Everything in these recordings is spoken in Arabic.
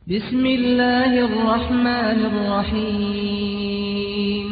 بسم الله الرحمن الرحيم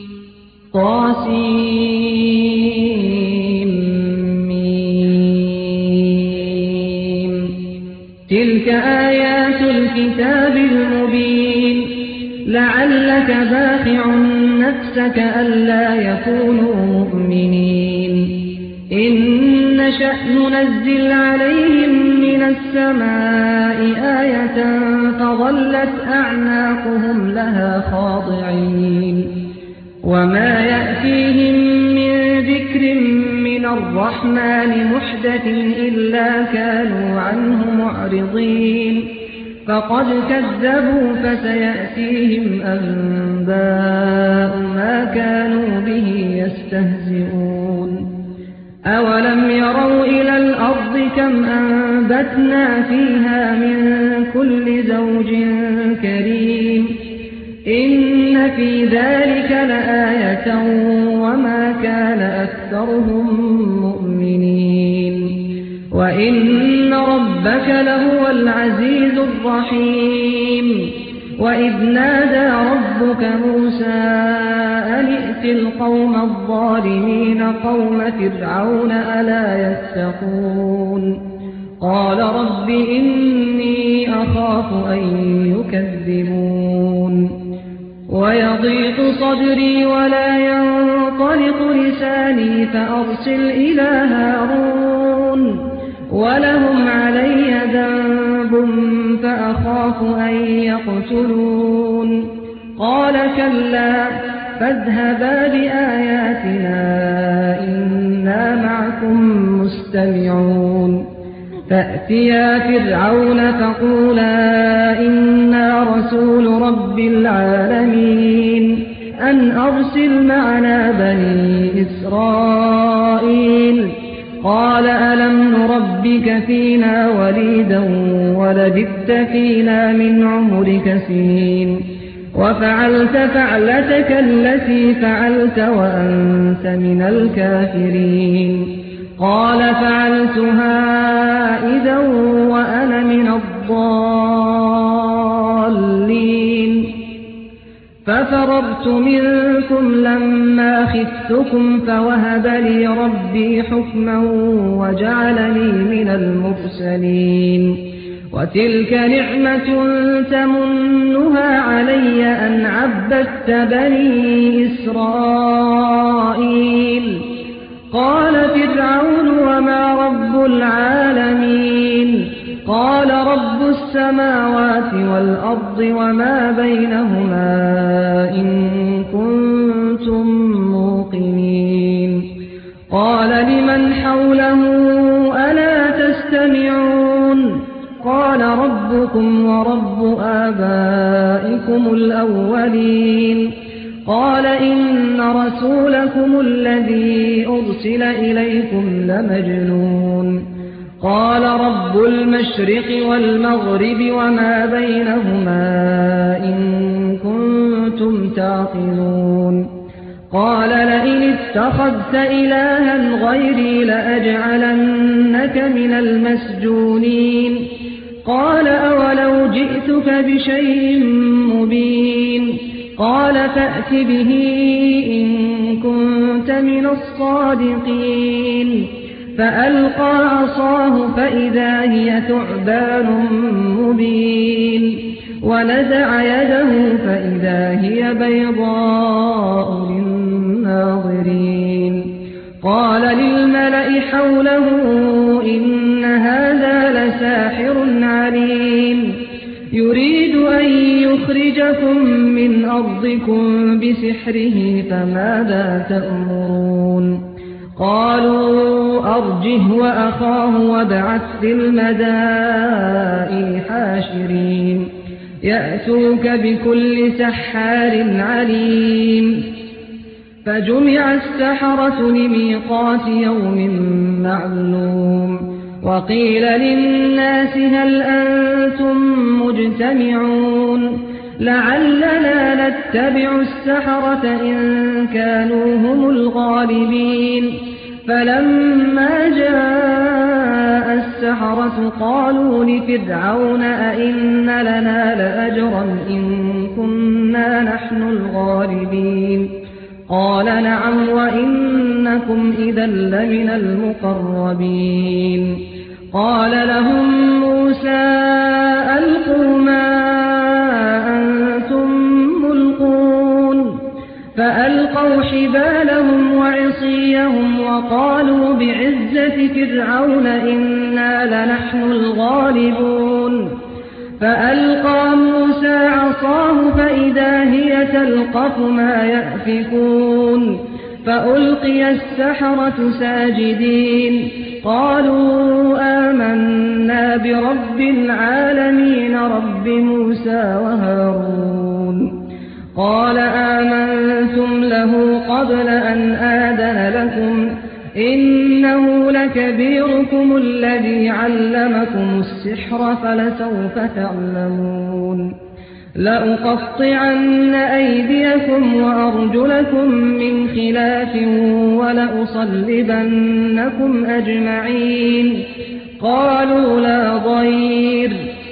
طاسيم تلك آيات الكتاب المبين لعلك باخع نفسك ألا يكونوا مؤمنين إن نشأ ننزل عليهم من السماء آية فظلت أعناقهم لها خاضعين وما يأتيهم من ذكر من الرحمن محدث إلا كانوا عنه معرضين فقد كذبوا فسيأتيهم أنباء ما كانوا به يستهزئون أولم يروا إلى الأرض كم أنبتنا فيها من كل زوج كريم إن في ذلك لآية وما كان أكثرهم مؤمنين وإن ربك لهو العزيز الرحيم وإذ نادى ربك موسى أن ائت القوم الظالمين قوم فرعون ألا يتقون قال رب إني أخاف أن يكذبون ويضيق صدري ولا ينطلق لساني فأرسل إلى هارون ولهم علي ذنب فأخاف أن يقتلون قال كلا فاذهبا بآياتنا إنا معكم مستمعون فأتيا فرعون فقولا إنا رسول رب العالمين أن أرسل معنا بني إسرائيل قال ألم نربك فينا وليدا ولبثت فينا من عمرك سنين وفعلت فعلتك التي فعلت وأنت من الكافرين قال فعلتها إذا وأنا من الضالين ففررت منكم لما خفتكم فوهب لي ربي حكما وجعلني من المرسلين وتلك نعمة تمنها علي أن عبدت بني إسرائيل قال فرعون وما رب العالمين قال رب السماوات والأرض وما بينهما إن كنتم موقنين قال لمن حوله ألا تستمعون قال ربكم ورب آبائكم الأولين قال إن رسولكم الذي أرسل إليكم لمجنون قال رب المشرق والمغرب وما بينهما إن كنتم تعقلون قال لئن اتخذت إلها غيري لأجعلنك من المسجونين قال أولو جئتك بشيء مبين قال فأت به إن كنت من الصادقين فألقى عصاه فإذا هي ثعبان مبين ونزع يده فإذا هي بيضاء للناظرين قال للملأ حوله إن هذا لساحر عليم يريد أن يخرجكم من أرضكم بسحره فماذا تأمرون قالوا أرجه وأخاه وابعث في المدائن حاشرين يأتوك بكل سحار عليم فجمع السحرة لميقات يوم معلوم وقيل للناس هل أنتم مجتمعون لعلنا نتبع السحرة إن كانوا هم الغالبين فلما جاء السحرة قالوا لفرعون أئن لنا لأجرا إن كنا نحن الغالبين قال نعم وإنكم إذا لمن المقربين قال لهم موسى ألقوا ما أنتم ملقون فألقوا حبالهم وعصيهم وقالوا بعزة فرعون إنا لنحن الغالبون فألقى موسى عصاه فإذا هي تلقف ما يأفكون فألقي السحرة ساجدين قالوا آمنا برب العالمين رب موسى وهارون قال آمنتم له قبل أن آذن لكم إنه لكبيركم الذي علمكم السحر فلسوف تعلمون لأقطعن أيديكم وأرجلكم من خلاف ولأصلبنكم أجمعين قالوا لا ضير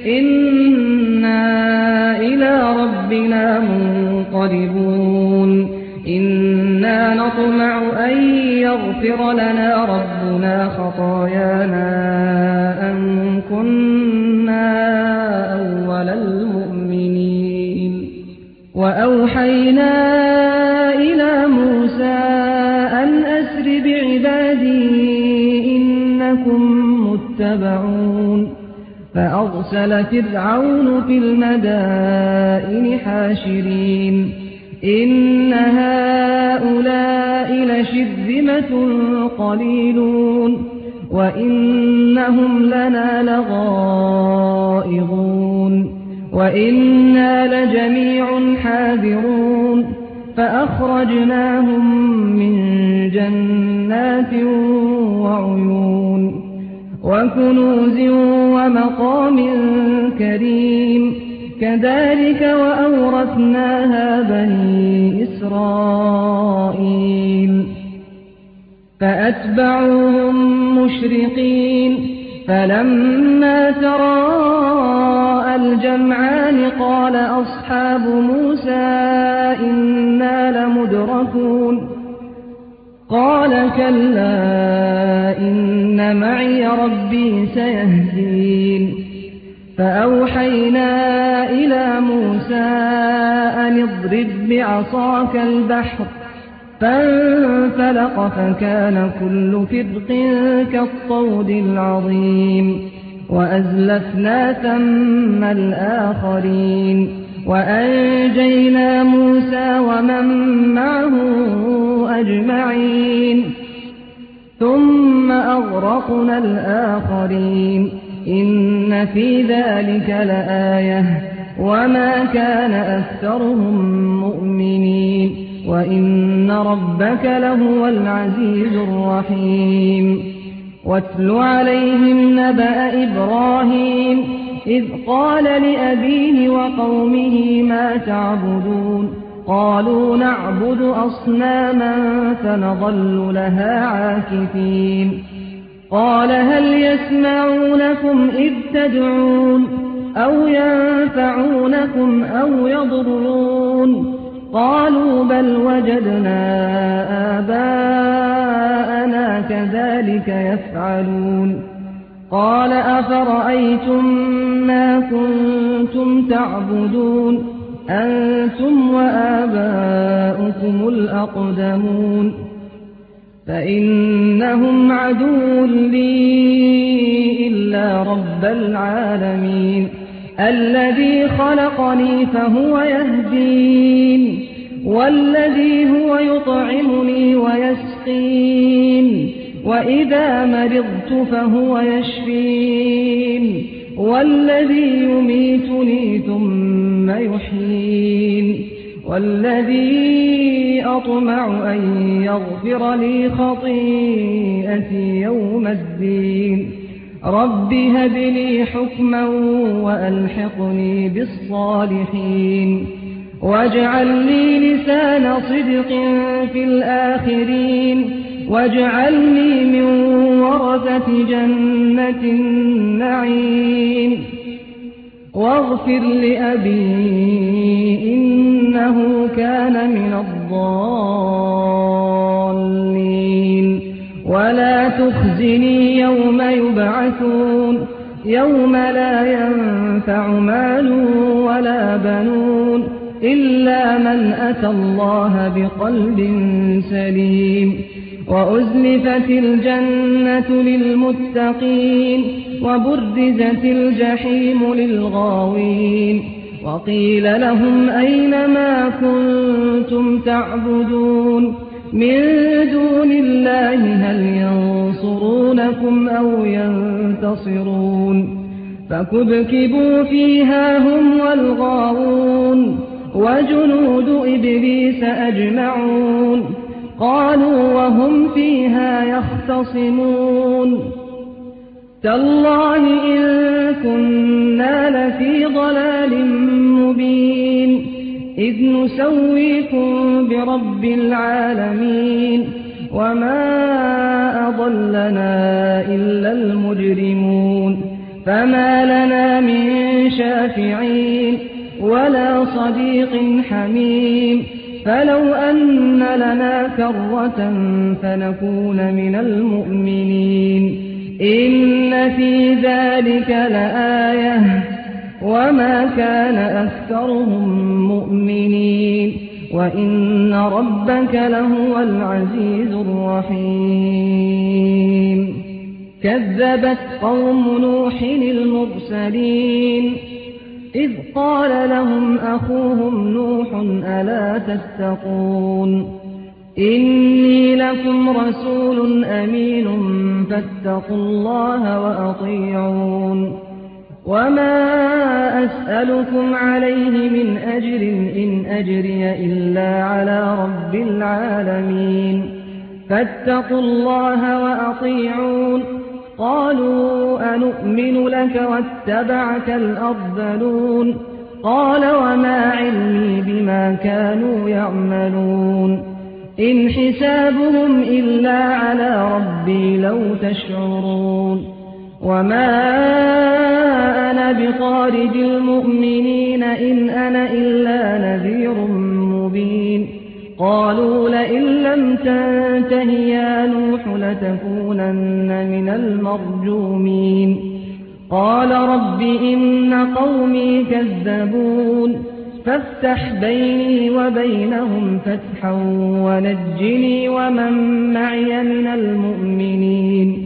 إنا إلى ربنا منقلبون إنا نطمع أن يغفر لنا ربنا خطايانا أن كنا أول المؤمنين وأوحينا إلى موسى أن أسر بعبادي إنكم متبعون فأرسل فرعون في المدائن حاشرين إن هؤلاء لشرذمة قليلون وإنهم لنا لغائظون وإنا لجميع حاذرون فأخرجناهم من جنات وعيون وكنوز ومقام كريم كذلك وأورثناها بني إسرائيل فأتبعوهم مشرقين فلما تراءى الجمعان قال أصحاب موسى إنا لمدركون قال كلا إن معي ربي سيهدين فأوحينا إلى موسى أن اضرب بعصاك البحر فانفلق فكان كل فرق كالطود العظيم وأزلفنا ثم الآخرين وأنجينا موسى ومن معه أجمعين ثم أغرقنا الآخرين إن في ذلك لآية وما كان أكثرهم مؤمنين وإن ربك لهو العزيز الرحيم واتل عليهم نبأ إبراهيم إذ قال لأبيه وقومه ما تعبدون قالوا نعبد أصناما فنظل لها عاكفين قال هل يسمعونكم إذ تدعون أو ينفعونكم أو يضرون قالوا بل وجدنا آباءنا كذلك يفعلون قال أفرأيتم ما كنتم تعبدون أنتم وآباؤكم الأقدمون فإنهم عدو لي إلا رب العالمين الذي خلقني فهو يهدين والذي هو يطعمني ويسقين وإذا مرضت فهو يشفين والذي يميتني ثم يحيين والذي أطمع أن يغفر لي خطيئتي يوم الدين رب هب لي حكما وألحقني بالصالحين واجعل لي لسان صدق في الآخرين واجعلني من ورثة جنة النعيم واغفر لأبي إنه كان من الضالين ولا تخزني يوم يبعثون يوم لا ينفع مال ولا بنون إلا من أتى الله بقلب سليم وأزلفت الجنة للمتقين وبرزت الجحيم للغاوين وقيل لهم أين ما كنتم تعبدون من دون الله هل ينصرونكم أو ينتصرون فكبكبوا فيها هم والغاوون وجنود إبليس أجمعون قالوا وهم فيها يختصمون تالله إن كنا لفي ضلال مبين إذ نسويكم برب العالمين وما أضلنا إلا المجرمون فما لنا من شافعين ولا صديق حميم فلو أن لنا كرة فنكون من المؤمنين إن في ذلك لآية وما كان أكثرهم مؤمنين وإن ربك لهو العزيز الرحيم كذبت قوم نوح المرسلين إذ قال لهم أخوهم نوح ألا تتقون إني لكم رسول أمين فاتقوا الله وأطيعون وما أسألكم عليه من أجر إن أجري إلا على رب العالمين فاتقوا الله وأطيعون قالوا أنؤمن لك واتبعك الأرذلون قال وما علمي بما كانوا يعملون إن حسابهم إلا على ربي لو تشعرون وما أنا بطارد المؤمنين إن أنا إلا نذير مبين قالوا لئن لم تنته يا نوح لتكونن من المرجومين قال رب إن قومي كذبون فافتح بيني وبينهم فتحا ونجني ومن معي من المؤمنين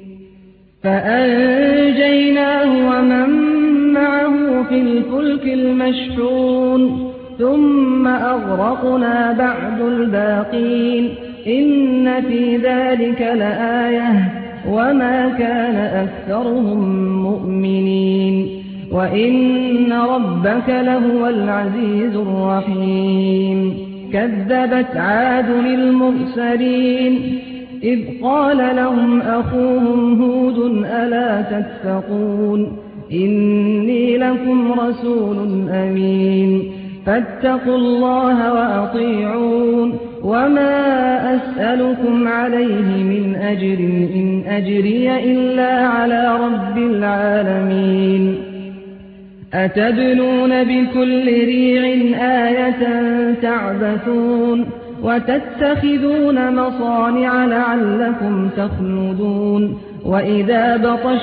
فأنجيناه ومن معه في الفلك المشحون ثم أغرقنا بعد الباقين إن في ذلك لآية وما كان أكثرهم مؤمنين وإن ربك لهو العزيز الرحيم كذبت عاد المرسلين إذ قال لهم أخوهم هود ألا تتقون إني لكم رسول أمين فاتقوا الله وأطيعون وما أسألكم عليه من أجر إن أجري إلا على رب العالمين أتبنون بكل ريع آية تعبثون وتتخذون مصانع لعلكم تخلدون وإذا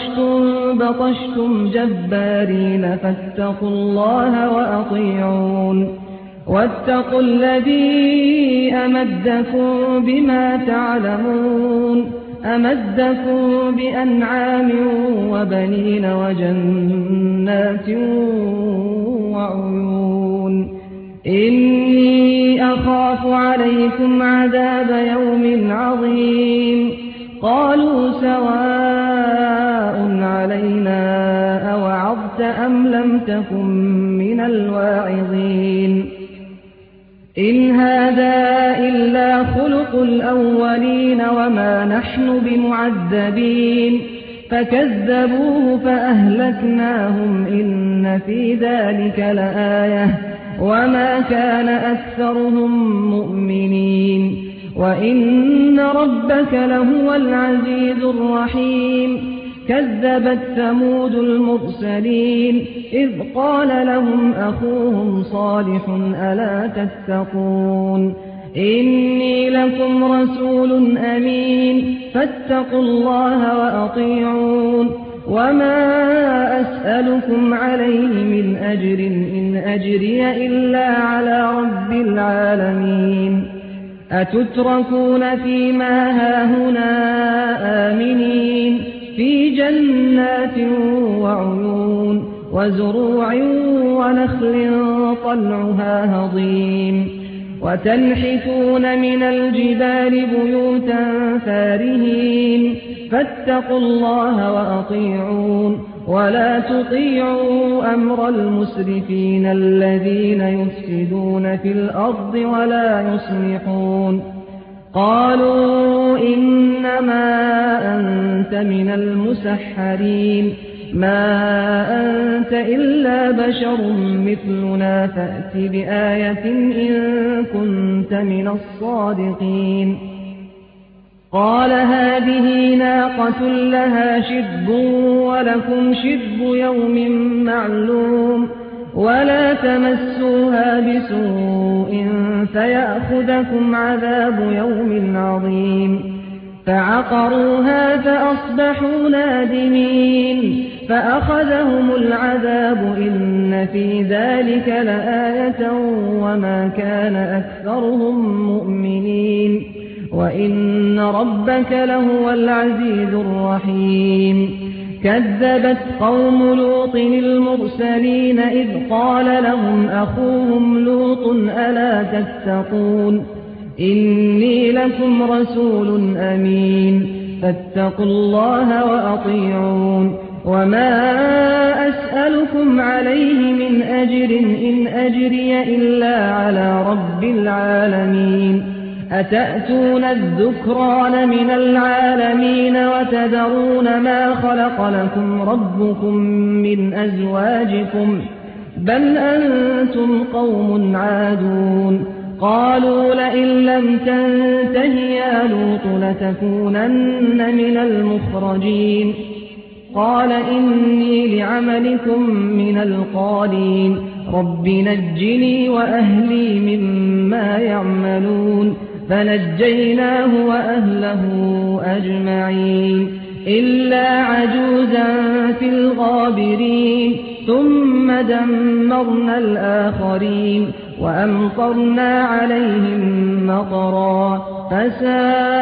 بطشتم جبارين فاتقوا الله وأطيعون واتقوا الذي أمدكم بما تعلمون أمدكم بأنعام وبنين وجنات وعيون إني أخاف عليكم عذاب يوم عظيم قالوا سواء علينا أوعظت أم لم تكن من الواعظين إن هذا إلا خلق الأولين وما نحن بمعذبين فكذبوه فأهلكناهم إن في ذلك لآية وما كان أكثرهم مؤمنين وإن ربك لهو العزيز الرحيم كذبت ثمود المرسلين إذ قال لهم أخوهم صالح ألا تتقون إني لكم رسول أمين فاتقوا الله وأطيعون وما أسألكم عليه من أجر إن أجري إلا على رب العالمين أتتركون فيما هاهنا آمنين في جنات وعيون وزروع ونخل طلعها هضيم وتنحتون من الجبال بيوتا فارهين فاتقوا الله وأطيعون ولا تطيعوا أمر المسرفين الذين يفسدون في الأرض ولا يصلحون قالوا إنما أنت من المسحرين ما أنت إلا بشر مثلنا فأت بآية إن كنت من الصادقين قال هذه ناقة لها شرب ولكم شرب يوم معلوم ولا تمسوها بسوء فيأخذكم عذاب يوم عظيم فعقروها فأصبحوا نادمين فأخذهم العذاب إن في ذلك لآية وما كان أكثرهم مؤمنين وإن ربك لهو العزيز الرحيم كذبت قوم لوط المرسلين إذ قال لهم أخوهم لوط ألا تتقون إني لكم رسول أمين فاتقوا الله وأطيعون وما أسألكم عليه من أجر إن أجري إلا على رب العالمين أتأتون الذكران من العالمين وتذرون ما خلق لكم ربكم من أزواجكم بل أنتم قوم عادون قالوا لئن لم تنته يا لوط لتكونن من المخرجين قال إني لعملكم من القالين رب نجني وأهلي مما يعملون فنجيناه وأهله أجمعين إلا عجوزا في الغابرين ثم دمرنا الآخرين وأمطرنا عليهم مطرا فساء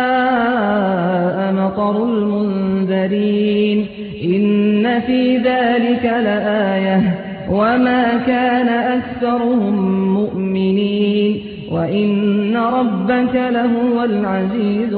مطر المنذرين إن في ذلك لآية وما كان أكثرهم مؤمنين وإن ربك لهو العزيز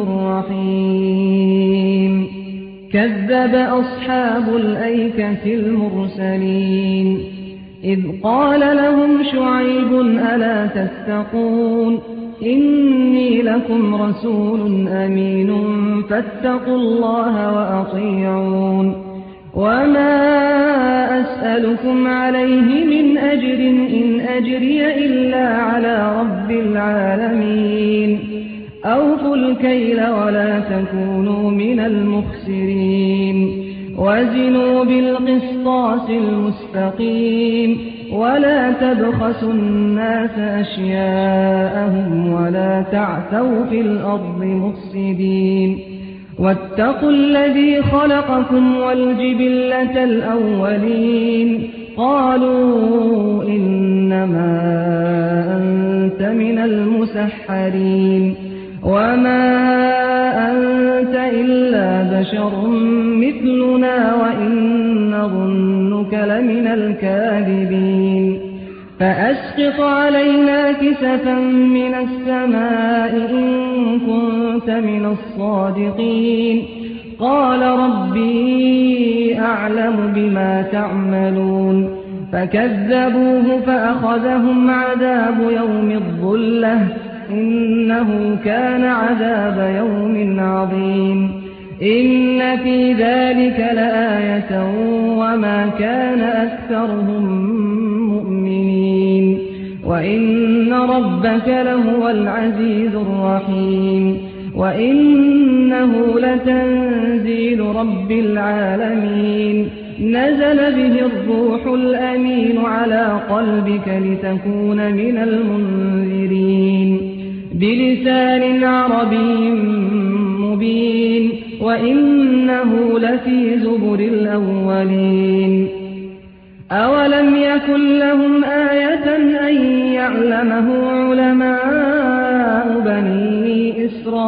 الرحيم كذب أصحاب الأيكة المرسلين إذ قال لهم شعيب ألا تتقون إني لكم رسول أمين فاتقوا الله وأطيعون وما أسألكم عليه من أجر إن أجري إلا على رب العالمين أوفوا الكيل ولا تكونوا من المخسرين وزنوا بالقسطاس المستقيم ولا تبخسوا الناس أشياءهم ولا تعثوا في الأرض مفسدين واتقوا الذي خلقكم والجبلة الأولين قالوا إنما أنت من المسحرين وما أنت إلا بشر مثلنا وإن نظنك لمن الكاذبين فأسقط علينا كسفا من السماء إن كنت من الصادقين قال ربي أعلم بما تعملون فكذبوه فأخذهم عذاب يوم الظلة إنه كان عذاب يوم عظيم إن في ذلك لآية وما كان أكثرهم مؤمنين وإن ربك لهو العزيز الرحيم وإنه لتنزيل رب العالمين نزل به الروح الأمين على قلبك لتكون من المنذرين بلسان عربي مبين وإنه لفي زبر الأولين أولم يكن لهم آية أن يعلمه علماء بني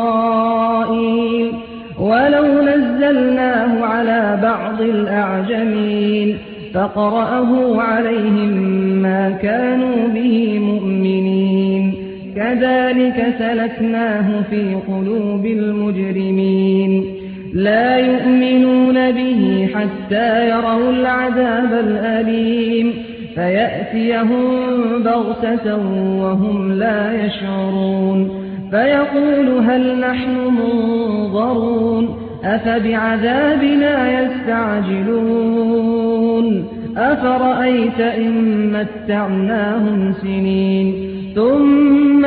إسرائيل ولو نزلناه على بعض الأعجمين فقرأه عليهم ما كانوا به مؤمنين كذلك سلكناه في قلوب المجرمين لا يؤمنون به حتى يروا العذاب الأليم فيأتيهم بغتة وهم لا يشعرون فيقول هل نحن منظرون أفبعذابنا يستعجلون أفرأيت إن متعناهم سنين ثم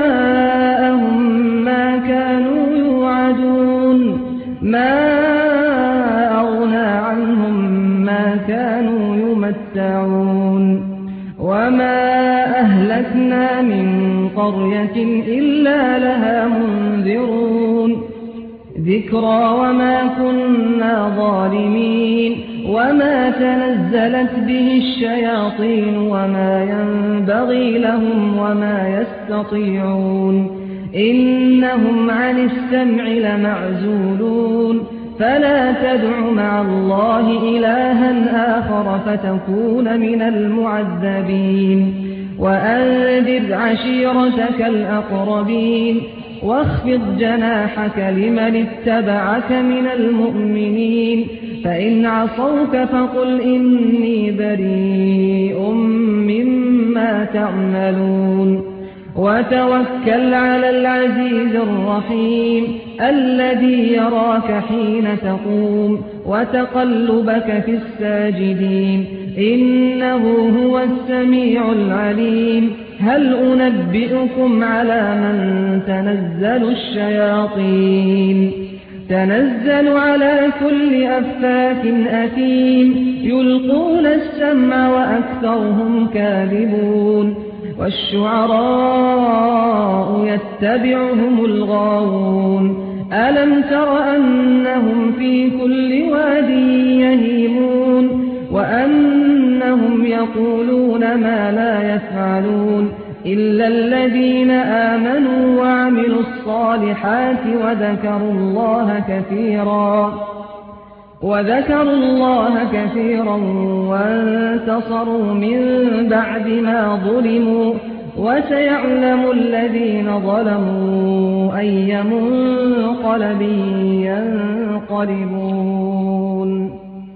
جاءهم ما كانوا يوعدون ما أغنى عنهم ما كانوا يمتعون وما أهلكنا من قرية إلا لها منذرون ذكرى وما كنا ظالمين وما تنزلت به الشياطين وما ينبغي لهم وما يستطيعون إنهم عن السمع لمعزولون فلا تدع مع الله إلها آخر فتكون من المعذبين وأنذر عشيرتك الأقربين واخفض جناحك لمن اتبعك من المؤمنين فإن عصوك فقل إني بريء مما تعملون وتوكل على العزيز الرحيم الذي يراك حين تقوم وتقلبك في الساجدين إنه هو السميع العليم هل أنبئكم على من تنزل الشياطين تنزل على كل أفاك أثيم يلقون السمع وأكثرهم كاذبون والشعراء يتبعهم الغاوون ألم تر أنهم في كل واد يهيمون وأنهم يقولون ما لا يفعلون إلا الذين آمنوا وعملوا الصالحات وذكروا الله كثيرا وانتصروا من بعد ما ظلموا وسيعلم الذين ظلموا أي منقلب ينقلبون